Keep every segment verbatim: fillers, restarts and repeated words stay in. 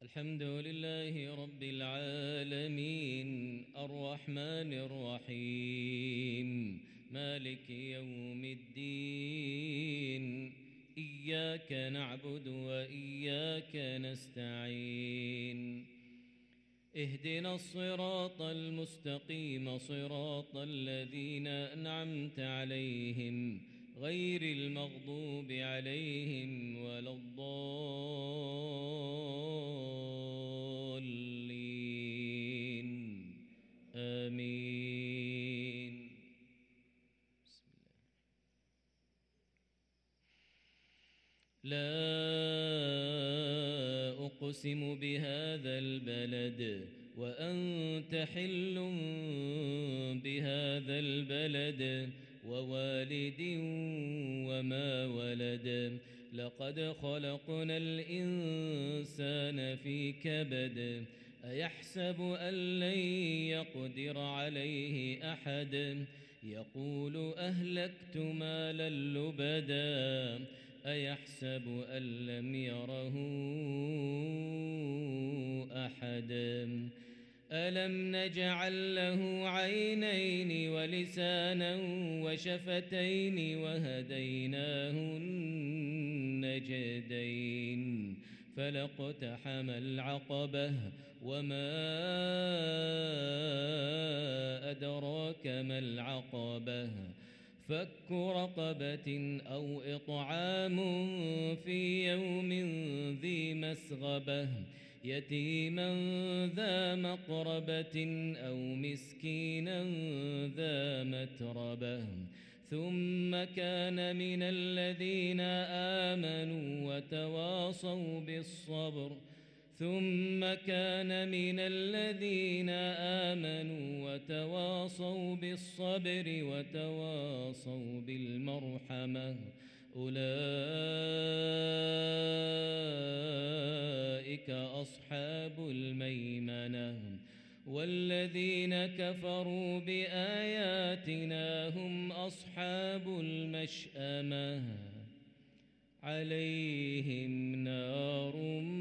الحمد لله رب العالمين الرحمن الرحيم مالك يوم الدين إياك نعبد وإياك نستعين اهدنا الصراط المستقيم صراط الذين أنعمت عليهم غير المغضوب عليهم ولا الضالين آمين. بسم الله. لا أقسم بهذا البلد وأنت حل بهذا البلد ووالد وما ولد لقد خلقنا الإنسان في كبد أيحسب أن لن يقدر عليه أحد يقول أهلكت مالا لبدا أيحسب أن لم يره أحد ألم نجعل له عينين ولسانا وشفتين وهديناه النجدين فلاقتحم العقبة وما أدراك ما العقبة فك رقبة أو إطعام في يوم ذي مسغبة يتيما ذا مقربة أو مسكينا ذا متربة ثم كان من الذين آمنوا وتواصوا بالصبر ثم كان من الذين آمنوا وتواصوا بالصبر وتواصوا بالمرحمة أولئك أصحاب الميمنة والذين كفروا بآياتنا هم أصحاب المشأمة عليهم نار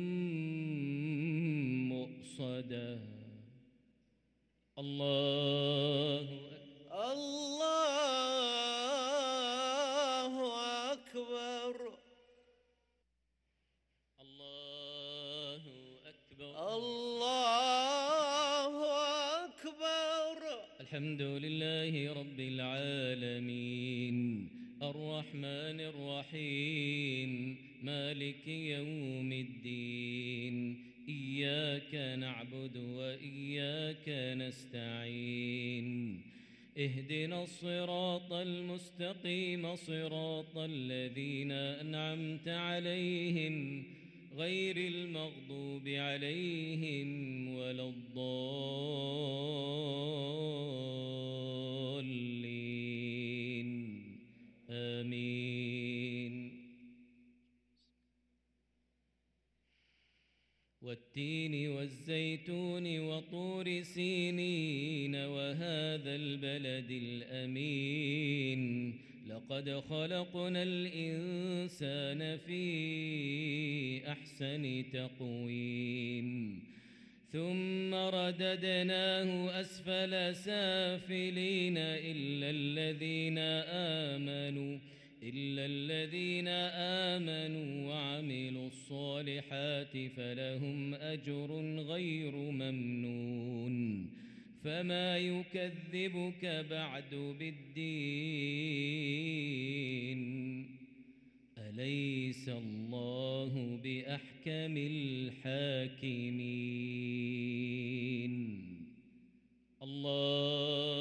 مؤصدة. الله الله أكبر الله أكبر الله أكبر. الحمد لله رب العالمين الرحمن الرحيم مالك يوم الدين إياك نعبد وإياك نستعين اهدنا الصراط المستقيم صراط الذين أنعمت عليهم غير المغضوب عليهم ولا الضالين آمين. والتين والزيتون وطور سينين وهذا البلد الأمين لقد خلقنا الإنسان في أحسن تقويم ثم رددناه أسفل سافلين إلا الذين آمنوا إلا الذين آمنوا وعملوا الصالحات فلهم أجر غير ممنون فما يكذبك بعد بالدين أليس الله بأحكم الحاكمين. الله